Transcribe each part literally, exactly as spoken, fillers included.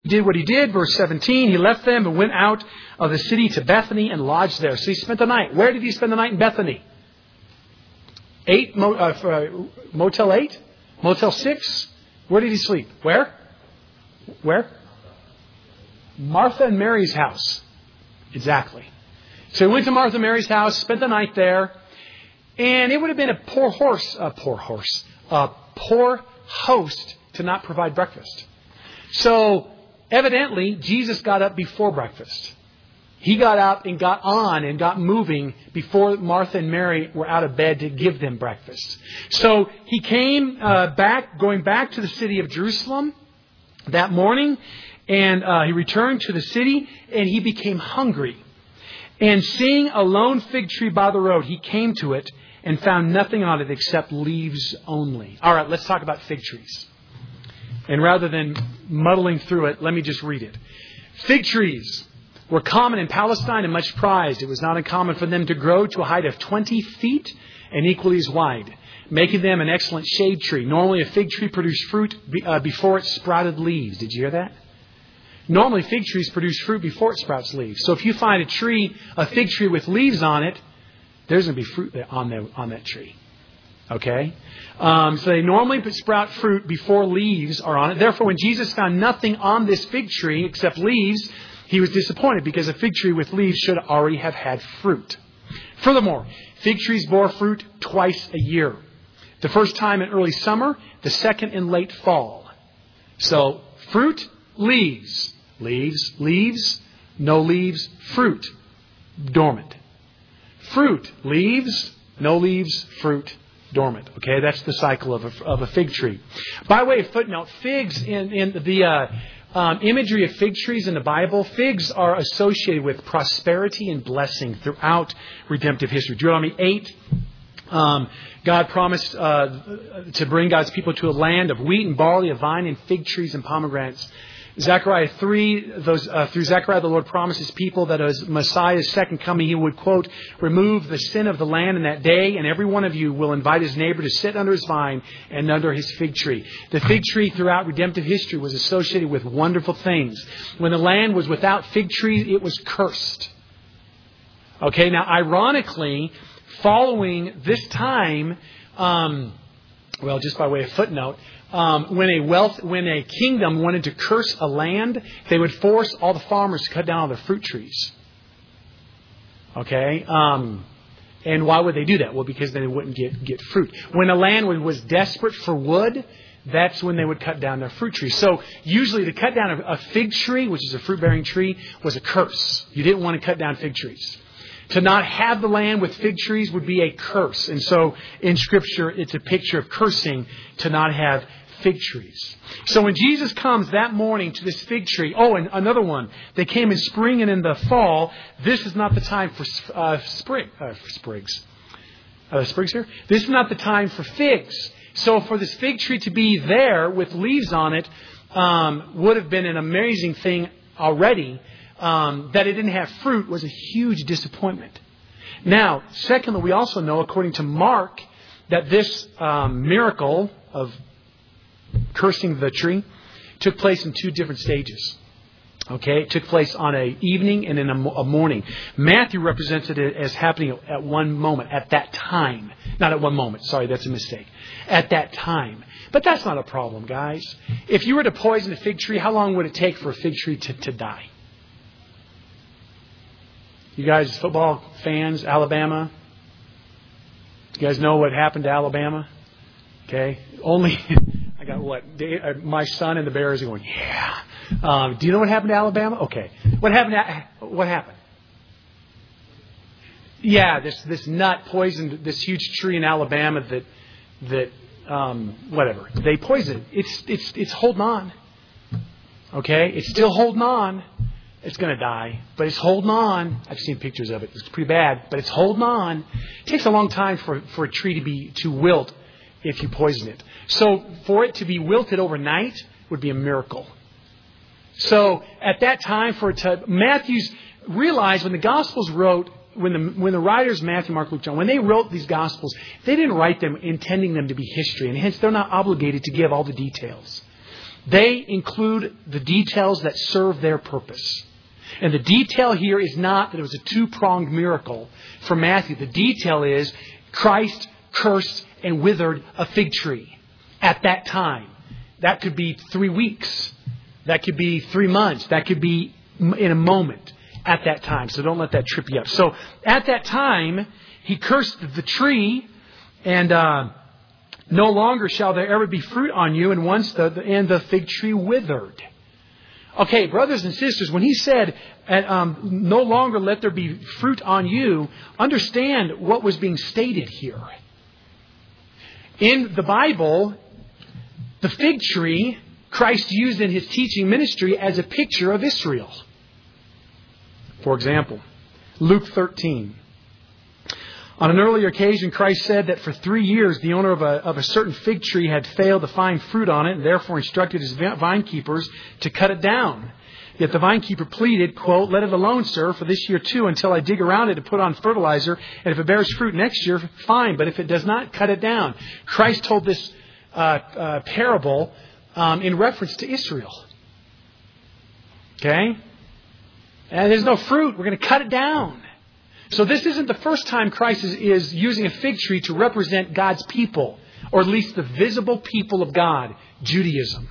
did what he did, verse seventeen, he left them and went out of the city to Bethany and lodged there. So he spent the night. Where did he spend the night in Bethany? Eight, mo- uh, for, uh, Motel eight? Motel six? Where did he sleep? Where? Where? Martha and Mary's house. Exactly. So he went to Martha and Mary's house, spent the night there, and it would have been a poor horse, a poor horse, a poor host to not provide breakfast. So evidently, Jesus got up before breakfast. He got up and got on and got moving before Martha and Mary were out of bed to give them breakfast. So he came uh, back, going back to the city of Jerusalem that morning, and uh, he returned to the city, and he became hungry. And seeing a lone fig tree by the road, he came to it and found nothing on it except leaves only. All right, let's talk about fig trees. And rather than muddling through it, let me just read it. Fig trees were common in Palestine and much prized. It was not uncommon for them to grow to a height of twenty feet and equally as wide, making them an excellent shade tree. Normally, a fig tree produced fruit uh, before it sprouted leaves. Did you hear that? Normally, fig trees produce fruit before it sprouts leaves. So if you find a tree, a fig tree with leaves on it, there's going to be fruit on, the, on that tree. Okay? Um, so they normally sprout fruit before leaves are on it. Therefore, when Jesus found nothing on this fig tree except leaves, he was disappointed because a fig tree with leaves should already have had fruit. Furthermore, fig trees bore fruit twice a year. The first time in early summer, the second in late fall. So, fruit, leaves. Leaves, leaves, no leaves, fruit, dormant. Fruit, leaves, no leaves, fruit, dormant. Okay, that's the cycle of a, of a fig tree. By way of footnote, figs in, in the uh, um, imagery of fig trees in the Bible, figs are associated with prosperity and blessing throughout redemptive history. Deuteronomy eight, um, God promised uh, to bring God's people to a land of wheat and barley, of vine and fig trees and pomegranates. Zechariah three, those, uh, through Zechariah, the Lord promises people that as Messiah's second coming, He would, quote, remove the sin of the land in that day, and every one of you will invite his neighbor to sit under his vine and under his fig tree. The fig tree throughout redemptive history was associated with wonderful things. When the land was without fig trees, it was cursed. Okay, now ironically, following this time, um, well, just by way of footnote, Um, when a wealth, when a kingdom wanted to curse a land, they would force all the farmers to cut down all their fruit trees. Okay, um, and why would they do that? Well, because they wouldn't get get fruit. When a land was desperate for wood, that's when they would cut down their fruit trees. So usually, to cut down a, a fig tree, which is a fruit-bearing tree, was a curse. You didn't want to cut down fig trees. To not have the land with fig trees would be a curse. And so in Scripture, it's a picture of cursing to not have fig trees. So when Jesus comes that morning to this fig tree, oh, and another one, they came in spring and in the fall. This is not the time for uh, sprig, uh, for sprigs. Uh, sprigs here? This is not the time for figs. So for this fig tree to be there with leaves on it um, would have been an amazing thing already. Um, that it didn't have fruit was a huge disappointment. Now, secondly, we also know, according to Mark, that this um, miracle of cursing the tree took place in two different stages. Okay, it took place on an evening and in a, a morning. Matthew represented it as happening at one moment, at that time. Not at one moment, sorry, that's a mistake. At that time. But that's not a problem, guys. If you were to poison a fig tree, how long would it take for a fig tree to, to die? You guys, football fans, Alabama? You guys know what happened to Alabama? Okay, only... I got what? My son and the Bears are going, yeah. Um, do you know what happened to Alabama? Okay. What happened? To, what happened? Yeah, this this nut poisoned this huge tree in Alabama that that um, whatever they poisoned. It's it's it's holding on. Okay, it's still holding on. It's going to die, but it's holding on. I've seen pictures of it. It's pretty bad, but it's holding on. It takes a long time for for a tree to be to wilt if you poison it. So for it to be wilted overnight would be a miracle. So at that time, for it to, Matthew's realized when the Gospels wrote, when the when the writers Matthew, Mark, Luke, John, when they wrote these Gospels, they didn't write them intending them to be history, and hence they're not obligated to give all the details. They include the details that serve their purpose. And the detail here is not that it was a two-pronged miracle for Matthew. The detail is Christ cursed and withered a fig tree at that time. That could be three weeks. That could be three months. That could be in a moment at that time. So don't let that trip you up. So at that time, he cursed the tree, and uh, no longer shall there ever be fruit on you. And once the and the fig tree withered. Okay, brothers and sisters, when he said, um, no longer let there be fruit on you, understand what was being stated here. In the Bible, the fig tree, Christ used in his teaching ministry as a picture of Israel. For example, Luke thirteen. On an earlier occasion, Christ said that for three years the owner of a, of a certain fig tree had failed to find fruit on it, and therefore instructed his vine keepers to cut it down. Yet the vine keeper pleaded, quote, "Let it alone, sir, for this year too, until I dig around it to put on fertilizer. And if it bears fruit next year, fine. But if it does not, cut it down." Christ told this uh, uh, parable um, in reference to Israel. Okay? And there's no fruit. We're going to cut it down. So this isn't the first time Christ is, is using a fig tree to represent God's people, or at least the visible people of God, Judaism.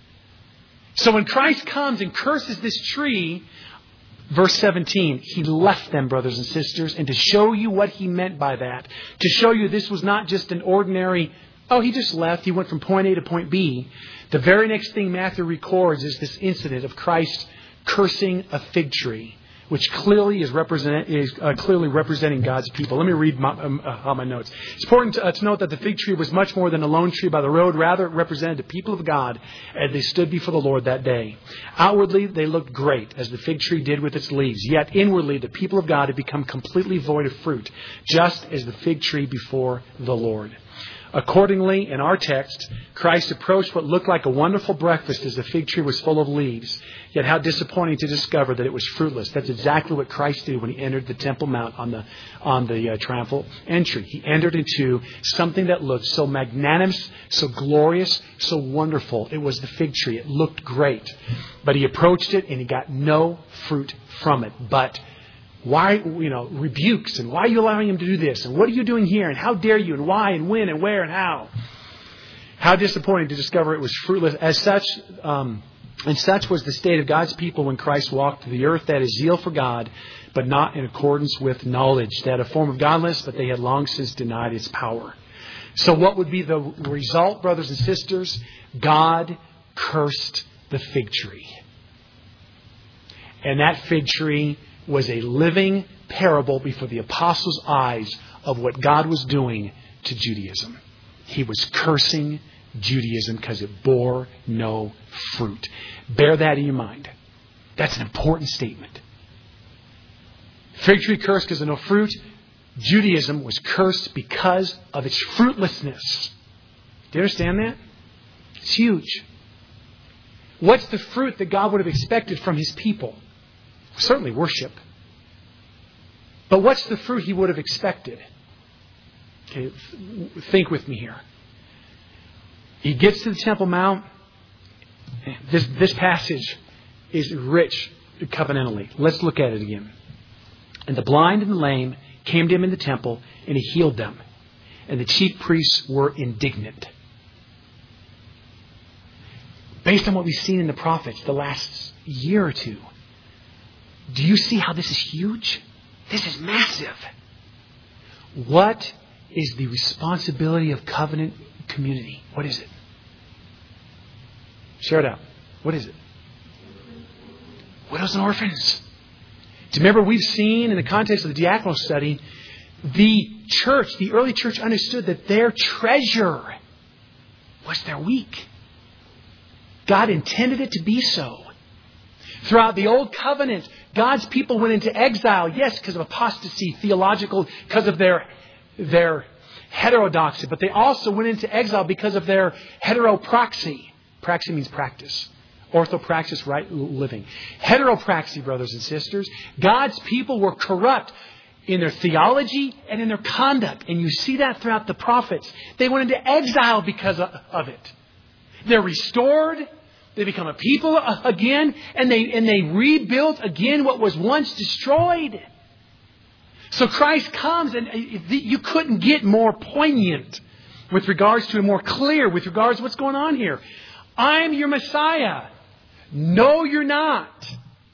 So when Christ comes and curses this tree, verse seventeen, he left them, brothers and sisters, and to show you what he meant by that, to show you this was not just an ordinary, oh, he just left, he went from point A to point B. The very next thing Matthew records is this incident of Christ cursing a fig tree, which clearly is represent is uh, clearly representing God's people. Let me read my, um, uh, my notes. It's important to, uh, to note that the fig tree was much more than a lone tree by the road. Rather, it represented the people of God as they stood before the Lord that day. Outwardly, they looked great, as the fig tree did with its leaves. Yet inwardly, the people of God had become completely void of fruit, just as the fig tree before the Lord. Accordingly, in our text, Christ approached what looked like a wonderful breakfast as the fig tree was full of leaves. Yet how disappointing to discover that it was fruitless. That's exactly what Christ did when he entered the Temple Mount on the on the uh, triumphal entry. He entered into something that looked so magnanimous, so glorious, so wonderful. It was the fig tree. It looked great. But he approached it and he got no fruit from it. But why, you know, rebukes, and why are you allowing him to do this? And what are you doing here? And how dare you? And why? And when? And where? And how? How disappointing to discover it was fruitless. As such, um, and such was the state of God's people when Christ walked the earth. That is zeal for God, but not in accordance with knowledge. They had a form of godliness, but they had long since denied its power. So what would be the result, brothers and sisters? God cursed the fig tree. And that fig tree was a living parable before the apostles' eyes of what God was doing to Judaism. He was cursing Judaism because it bore no fruit. Bear that in your mind. That's an important statement. Fig tree cursed because of no fruit. Judaism was cursed because of its fruitlessness. Do you understand that? It's huge. What's the fruit that God would have expected from his people? Certainly worship. But what's the fruit he would have expected? Okay, think with me here. He gets to the Temple Mount. This, this passage is rich covenantally. Let's look at it again. And the blind and the lame came to him in the temple, and he healed them. And the chief priests were indignant. Based on what we've seen in the prophets the last year or two, do you see how this is huge? This is massive. What is the responsibility of covenant community? What is it? Share it out. What is it? Widows and orphans. Do you remember we've seen in the context of the diaconal study, the church, the early church understood that their treasure was their weak. God intended it to be so. Throughout the Old Covenant, God's people went into exile, yes, because of apostasy, theological, because of their, their heterodoxy, but they also went into exile because of their heteropraxy. Praxy means practice. Orthopraxis, right living. Heteropraxy, brothers and sisters. God's people were corrupt in their theology and in their conduct. And you see that throughout the prophets. They went into exile because of it. They're restored. They become a people again, and they and they rebuilt again what was once destroyed. So Christ comes, and you couldn't get more poignant with regards to, and more clear with regards to what's going on here. I'm your Messiah. No, you're not.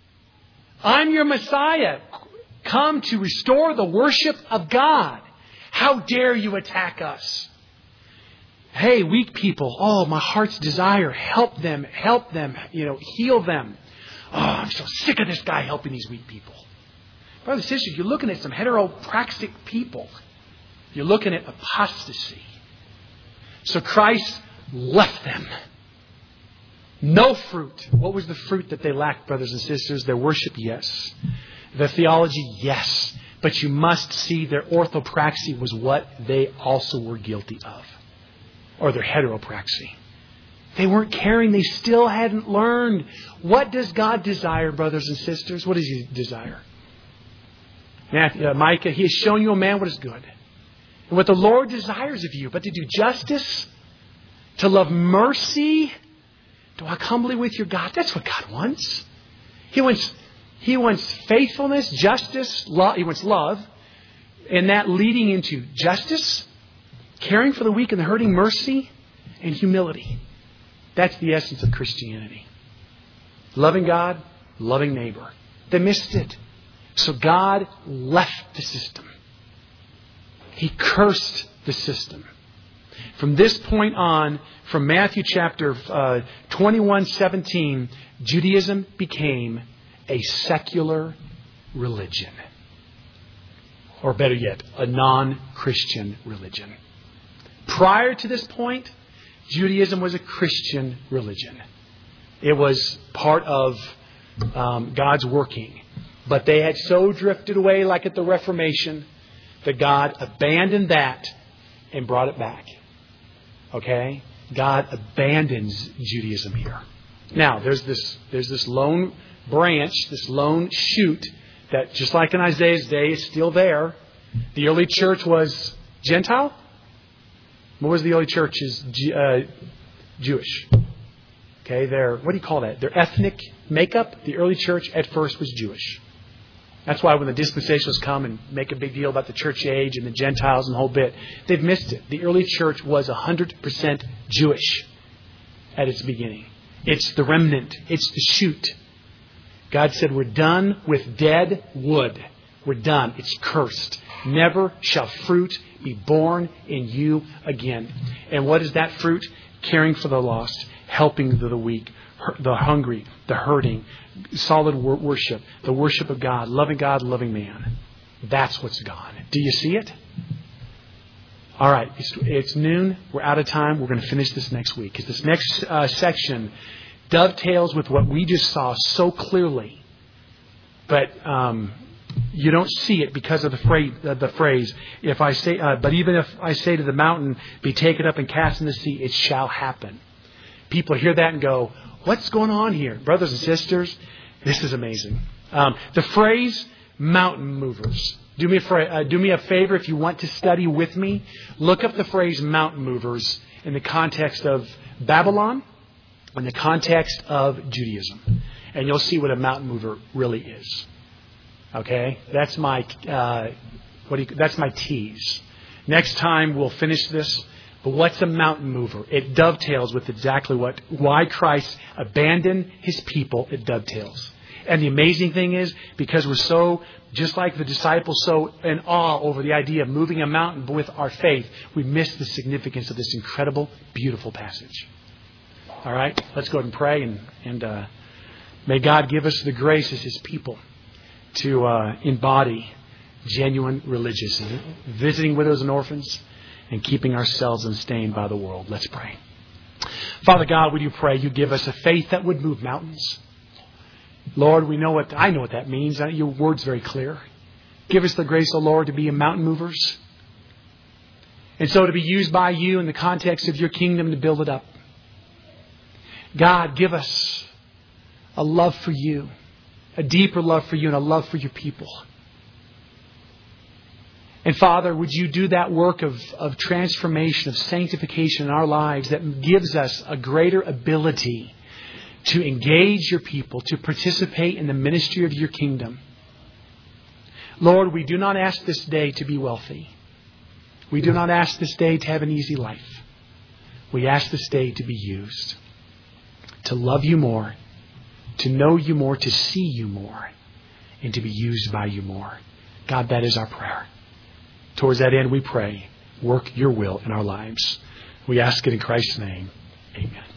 I'm your Messiah. Come to restore the worship of God. How dare you attack us? Hey, weak people. Oh, my heart's desire. Help them. Help them. You know, heal them. Oh, I'm so sick of this guy helping these weak people. Brothers and sisters, you're looking at some heteropraxic people. You're looking at apostasy. So Christ left them. No fruit. What was the fruit that they lacked, brothers and sisters? Their worship, yes. Their theology, yes. But you must see their orthopraxy was what they also were guilty of. Or their heteropraxy. They weren't caring. They still hadn't learned. What does God desire, brothers and sisters? What does He desire? Matthew, uh, Micah, He has shown you, a man, what is good. And what the Lord desires of you, but to do justice, to love mercy, to walk humbly with your God. That's what God wants. He wants, He wants faithfulness, justice, love. He wants love. And that leading into justice, caring for the weak and the hurting, mercy, and humility. That's the essence of Christianity. Loving God, loving neighbor. They missed it. So God left the system. He cursed the system. From this point on, from Matthew chapter uh, twenty-one seventeen, Judaism became a secular religion. Or better yet, a non-Christian religion. Prior to this point, Judaism was a Christian religion. It was part of um, God's working. But they had so drifted away, like at the Reformation, that God abandoned that and brought it back. Okay? God abandons Judaism here. Now, there's this there's this lone branch, this lone shoot that, just like in Isaiah's day, is still there. The early church was Gentile. What was the early church's uh, Jewish? Okay, their, what do you call that? Their ethnic makeup. The early church at first was Jewish. That's why when the dispensationalists come and make a big deal about the church age and the Gentiles and the whole bit, they've missed it. The early church was one hundred percent Jewish at its beginning. It's the remnant. It's the shoot. God said, we're done with dead wood. We're done. It's cursed. Never shall fruit be born in you again. And what is that fruit? Caring for the lost, helping the weak, the hungry, the hurting, solid worship, the worship of God, loving God, loving man. That's what's gone. Do you see it? All right, it's, it's noon. We're out of time. We're going to finish this next week. Because this next uh, section dovetails with what we just saw so clearly. But um, you don't see it because of the phrase, uh, the phrase if I say, uh, but even if I say to the mountain, be taken up and cast in the sea, it shall happen. People hear that and go, what's going on here? Brothers and sisters, this is amazing. Um, the phrase mountain movers. Do me, a, uh, do me a favor if you want to study with me. Look up the phrase mountain movers in the context of Babylon, in the context of Judaism. And you'll see what a mountain mover really is. Okay? That's my, uh, what do you, that's my tease. Next time we'll finish this. But what's a mountain mover? It dovetails with exactly what, why Christ abandoned His people. It dovetails. And the amazing thing is, because we're so, just like the disciples, so in awe over the idea of moving a mountain with our faith, we miss the significance of this incredible, beautiful passage. All right? Let's go ahead and pray. And, and uh, may God give us the grace as His people to uh, embody genuine religious, visiting widows and orphans, and keeping ourselves unstained by the world. Let's pray. Father God, we do pray you give us a faith that would move mountains. Lord, we know what, I know what that means. Your word's very clear. Give us the grace, O Lord, to be mountain movers. And so to be used by you in the context of your kingdom to build it up. God, give us a love for you, a deeper love for you and a love for your people. And Father, would you do that work of, of transformation, of sanctification in our lives that gives us a greater ability to engage your people, to participate in the ministry of your kingdom. Lord, we do not ask this day to be wealthy. We do not ask this day to have an easy life. We ask this day to be used, to love you more, to know you more, to see you more, and to be used by you more. God, that is our prayer. Towards that end, we pray, work your will in our lives. We ask it in Christ's name. Amen.